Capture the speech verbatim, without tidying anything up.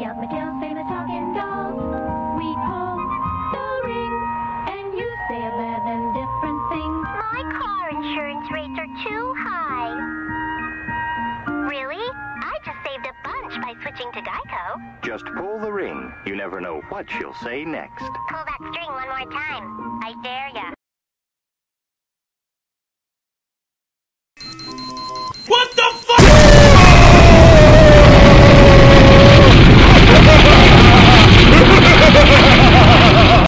three of Mattel's famous talking dolls. We pull the ring, and you say eleven different things. My car insurance rates are too high. Really? I just saved a bunch by switching to Geico. Just pull the ring. You never know what she'll say next. Pull that string one more time. I dare ya.